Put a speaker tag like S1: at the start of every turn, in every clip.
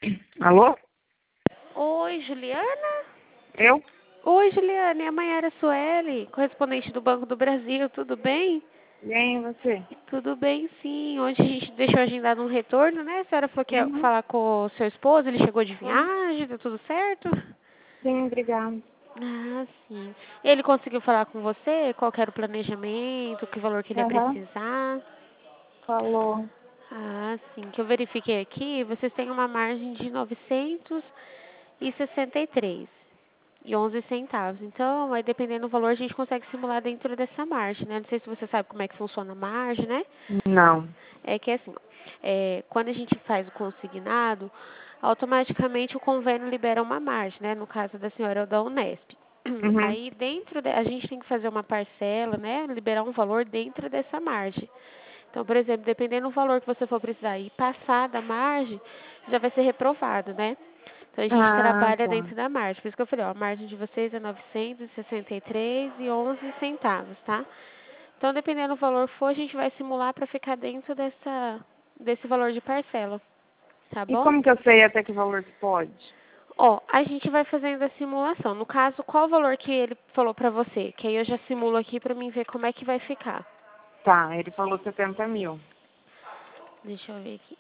S1: Alô?
S2: Oi, Juliana?
S1: Eu?
S2: Oi, Juliana, é a Mayara Sueli, correspondente do Banco do Brasil, tudo bem?
S1: Bem, e você?
S2: Tudo bem, sim. Ontem a gente deixou agendado um retorno, né? A senhora falou que ia
S1: Uhum.
S2: falar com o seu esposo, ele chegou de
S1: Sim,
S2: viagem, tá tudo certo?
S1: sim, obrigada.
S2: Ah, sim. Ele conseguiu falar com você? Qual que era o planejamento, que valor que ele ia
S1: Aham,
S2: precisar?
S1: falou.
S2: Ah, sim. Que eu verifiquei aqui, vocês têm uma margem de 963,11 centavos. Então, aí dependendo do valor, a gente consegue simular dentro dessa margem, né? Não sei se você sabe como é que funciona a margem, né?
S1: Não.
S2: É que assim, ó, quando a gente faz o consignado, automaticamente o convênio libera uma margem, né? No caso da senhora, é o da Unesp.
S1: Uhum.
S2: Aí a gente tem que fazer uma parcela, né? Liberar um valor dentro dessa margem. Então, por exemplo, dependendo do valor que você for precisar e passar da margem, já vai ser reprovado, né? Então, a gente
S1: Ah,
S2: trabalha
S1: tá.
S2: dentro da margem. Por isso que eu falei, ó, a margem de vocês é 963,11 centavos, tá? Então, dependendo do valor for, a gente vai simular para ficar dentro desse valor de parcela, tá
S1: E
S2: bom?
S1: como que eu sei até que valor que pode?
S2: Ó, a gente vai fazendo a simulação. No caso, qual o valor que ele falou para você? Que aí eu já simulo aqui para mim ver como é que vai ficar.
S1: Tá, ele falou 70 mil.
S2: Deixa eu ver aqui.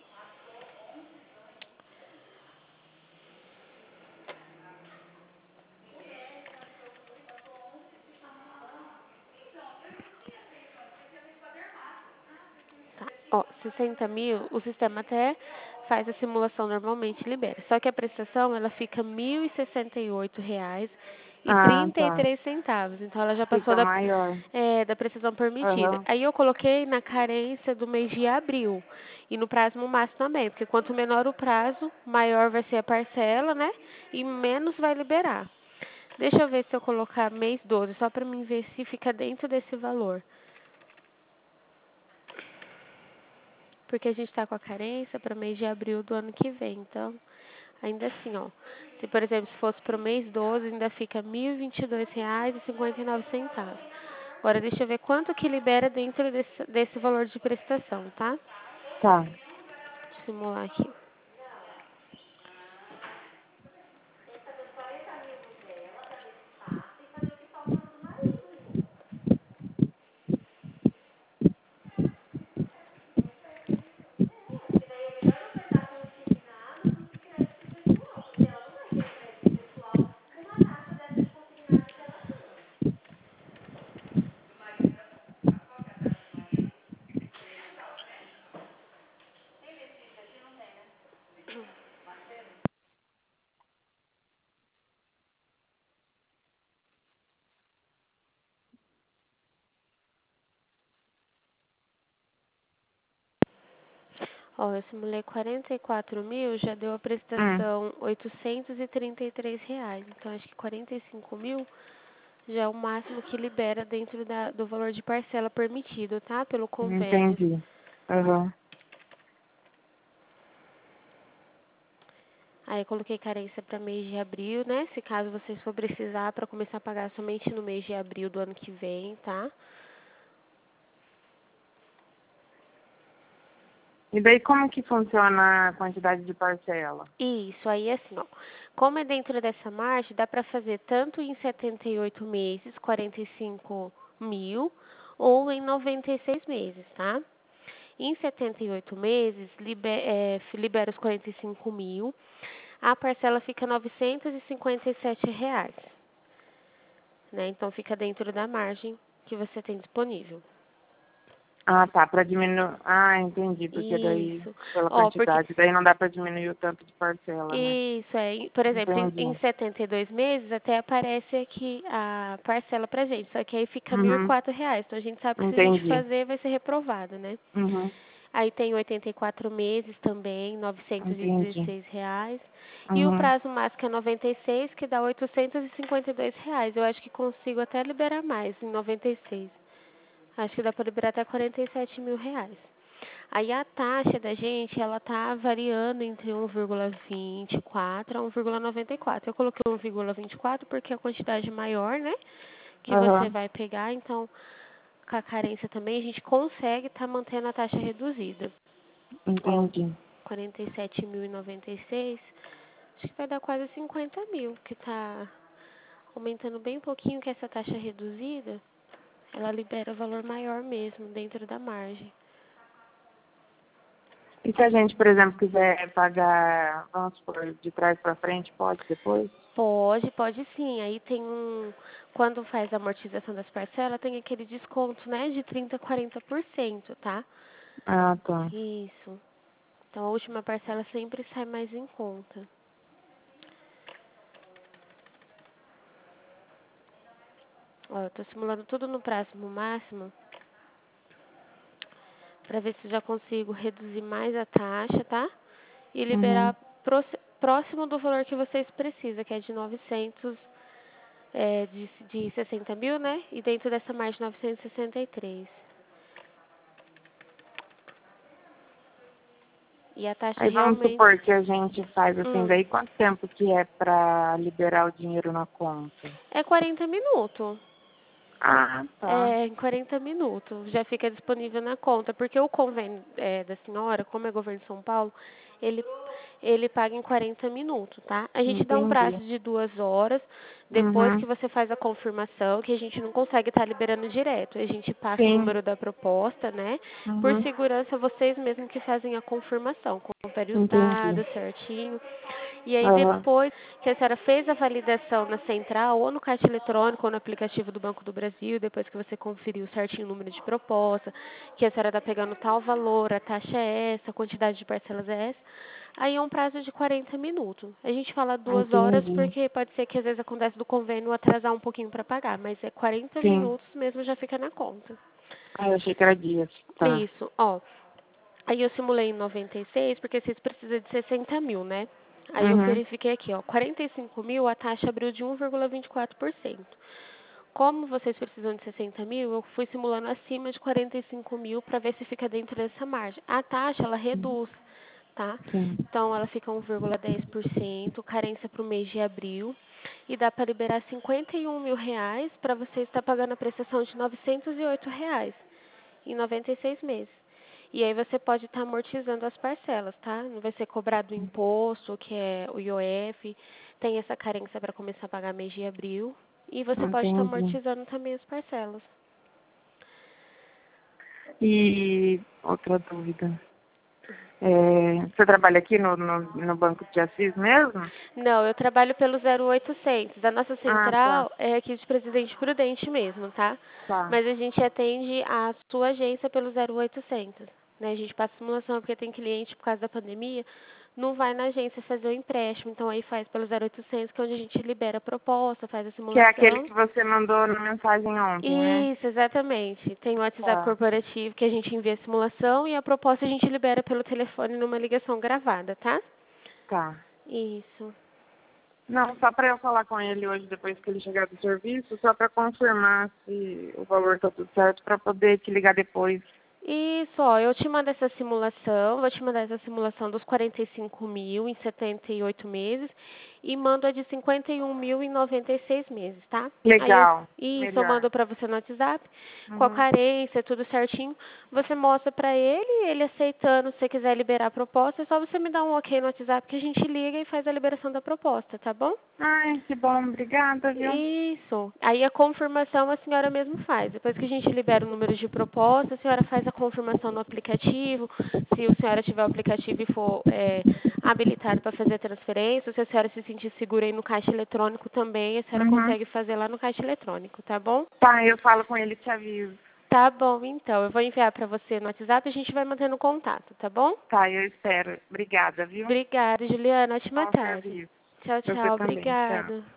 S2: Tá. Ó, 60 mil, o sistema até faz a simulação normalmente e libera. Só que a prestação, ela fica R$ 1.068 e
S1: Ah,
S2: trinta e
S1: tá.
S2: três centavos. Então, ela já passou
S1: Fica maior.
S2: da prestação permitida.
S1: Aham.
S2: Aí eu coloquei na carência do mês de abril e no prazo máximo também, porque quanto menor o prazo, maior vai ser a parcela, né? E menos vai liberar. Deixa eu ver se eu colocar mês 12, só para mim ver se fica dentro desse valor. Porque a gente está com a carência para o mês de abril do ano que vem. Então, ainda assim, ó. Se, por exemplo, se fosse para o mês 12, ainda fica R$ 1.022,59. Agora, deixa eu ver quanto que libera dentro desse valor de prestação, tá?
S1: Tá.
S2: Vou simular aqui. Ó, eu simulei 44 mil, já deu a
S1: Hum,
S2: prestação R$ 833. Então, acho que 45 mil já é o máximo que libera dentro do valor de parcela permitido, tá? Pelo convênio.
S1: entendi. Aham.
S2: Aí eu coloquei carência para mês de abril, né? Se caso vocês for precisar para começar a pagar somente no mês de abril do ano que vem, tá?
S1: E daí como que funciona a quantidade de parcela?
S2: Isso, aí assim, ó. Como é dentro dessa margem, dá para fazer tanto em 78 meses, 45 mil, ou em 96 meses, tá? Em 78 meses, libera os 45 mil, a parcela fica R$ 957, né? Então fica dentro da margem que você tem disponível.
S1: Ah, tá, pra diminuir. Ah, entendi, porque daí,
S2: Isso.
S1: pela
S2: Ó, porque
S1: quantidade, daí não dá pra diminuir o tanto de parcela, né?
S2: isso é, por exemplo, em
S1: Entendi.
S2: 72 meses até aparece aqui a parcela pra gente, só que aí fica R$
S1: Uhum,
S2: 1.004. Então a gente sabe que se a gente
S1: entendi.
S2: fazer vai ser reprovado, né?
S1: Uhum,
S2: Aí tem 84 meses também, R$
S1: entendi.
S2: 916. E o
S1: Uhum,
S2: prazo máximo que é 96, que dá R$ 852. Eu acho que consigo até liberar mais em 96. Acho que dá para liberar até R$ 47 mil. Aí a taxa da gente, ela tá variando entre 1,24 a 1,94. Eu coloquei 1,24 porque é a quantidade maior, né? Que você
S1: aham,
S2: vai pegar, então com a carência também a gente consegue estar mantendo a taxa reduzida. Ó,
S1: entendi.
S2: 47.096, acho que vai dar quase 50 mil, que tá aumentando bem pouquinho, que essa taxa reduzida, ela libera valor maior mesmo, dentro da margem.
S1: E se a gente, por exemplo, quiser pagar, vamos supor, de trás para frente, pode depois?
S2: Pode sim. Aí tem quando faz a amortização das parcelas, tem aquele desconto, né, de 30%, 40%, tá?
S1: Ah, tá.
S2: Isso. Então a última parcela sempre sai mais em conta. Ó, eu tô simulando tudo no prazo máximo, para ver se já consigo reduzir mais a taxa, tá? E liberar próximo do valor que vocês precisam, que é de 900, de 60 mil, né? E dentro dessa margem 963. E a taxa
S1: Aí vamos
S2: realmente
S1: supor que a gente faz assim, daí quanto tempo que é para liberar o dinheiro na conta?
S2: é 40 minutos.
S1: Ah, tá.
S2: É, em 40 minutos já fica disponível na conta, porque o convênio da senhora, como é governo de São Paulo, ele, ele paga em 40 minutos, tá? A gente dá um prazo
S1: Entendi.
S2: de 2 horas, depois que
S1: Uhum.
S2: você faz a confirmação, que a gente não consegue estar liberando direto. A gente passa o
S1: Sim.
S2: número da proposta, né? Por
S1: Uhum.
S2: segurança, vocês mesmos que fazem a confirmação, confere os
S1: Entendi.
S2: dados certinho. E aí,
S1: Aham.
S2: depois que a senhora fez a validação na central, ou no caixa eletrônico, ou no aplicativo do Banco do Brasil, depois que você conferiu certinho o número de proposta, que a senhora está pegando tal valor, a taxa é essa, a quantidade de parcelas é essa, aí é um prazo de 40 minutos. A gente fala 2 horas
S1: Entendi.
S2: porque pode ser que às vezes acontece do convênio atrasar um pouquinho para pagar, mas é 40
S1: Sim.
S2: minutos mesmo já fica na conta.
S1: Ah, eu achei que era dias. Tá.
S2: Isso, ó. Aí eu simulei em 96, porque vocês precisam de 60 mil, né? Aí eu
S1: Uhum.
S2: verifiquei aqui, ó, 45 mil, a taxa abriu de 1,24%. Como vocês precisam de 60 mil, eu fui simulando acima de 45 mil para ver se fica dentro dessa margem. A taxa, ela reduz, tá?
S1: Sim.
S2: Então, ela fica 1,10%, carência para o mês de abril. E dá para liberar 51 mil reais para você estar pagando a prestação de 908 reais em 96 meses. E aí você pode estar amortizando as parcelas, tá? Não vai ser cobrado o imposto, que é o IOF, tem essa carência para começar a pagar mês de abril. E você pode estar
S1: Entendi.
S2: amortizando também as parcelas.
S1: E outra dúvida. Você trabalha aqui no Banco de Assis mesmo?
S2: Não, eu trabalho pelo 0800. A nossa
S1: Ah, tá.
S2: central é aqui de Presidente Prudente mesmo, tá?
S1: Tá.
S2: Mas a gente atende a sua agência pelo 0800. Né? A gente passa simulação porque tem cliente, por causa da pandemia, não vai na agência fazer o empréstimo. Então aí faz pelo 0800, que é onde a gente libera a proposta, faz a
S1: Que é aquele
S2: simulação.
S1: que você mandou na mensagem ontem, né?
S2: Isso, exatamente. Tem o WhatsApp
S1: Tá.
S2: corporativo que a gente envia a simulação e a proposta a gente libera pelo telefone numa ligação gravada, tá?
S1: Tá.
S2: Isso.
S1: Não, só para eu falar com ele hoje, depois que ele chegar do serviço, só para confirmar se o valor tá tudo certo, para poder te ligar depois.
S2: Isso, ó, eu te mando essa simulação, vou te mandar essa simulação dos 45 mil em 78 meses e mando a de 51 mil em 96 meses, tá? Aí
S1: Legal.
S2: isso eu
S1: Melhor.
S2: mando pra você no WhatsApp, com a
S1: Uhum.
S2: carência, tudo certinho. Você mostra pra ele aceitando, se você quiser liberar a proposta, é só você me dar um ok no WhatsApp que a gente liga e faz a liberação da proposta, tá bom?
S1: Ai, que bom. Obrigada, viu?
S2: Isso. Aí a confirmação a senhora mesmo faz. Depois que a gente libera o número de proposta, a senhora faz a confirmação no aplicativo. Se a senhora tiver o aplicativo e for habilitado para fazer a transferência, se a senhora se sentir segura aí no caixa eletrônico também, a senhora
S1: Uhum.
S2: consegue fazer lá no caixa eletrônico, tá bom?
S1: Tá, eu falo com ele e te aviso.
S2: Tá bom, então. Eu vou enviar para você no WhatsApp e a gente vai mantendo contato, tá bom?
S1: Tá, eu espero. Obrigada, viu?
S2: Obrigada, Juliana. Ótima
S1: Bom
S2: tarde.
S1: serviço.
S2: Tchau,
S1: Você
S2: tchau.
S1: também. Tchau.
S2: Obrigada.